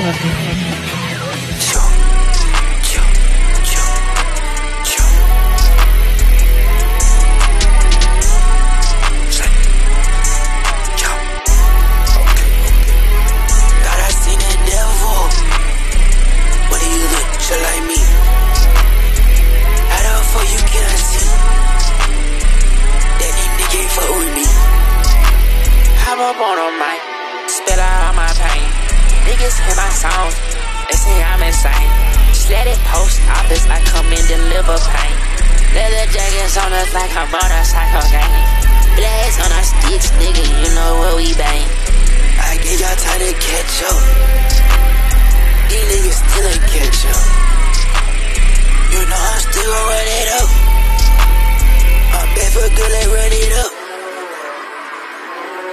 Up on a mic, spill out all my pain. Niggas hear my songs, they say I'm insane. Just let it post office, I come and deliver pain. Leather jackets on us like I'm on a psycho gang. Blast on our sticks, nigga, you know what we bang. I give y'all time to catch up. These niggas still ain't catch up. You know I'm still gon' run it up. I'm back for good, let's run it up.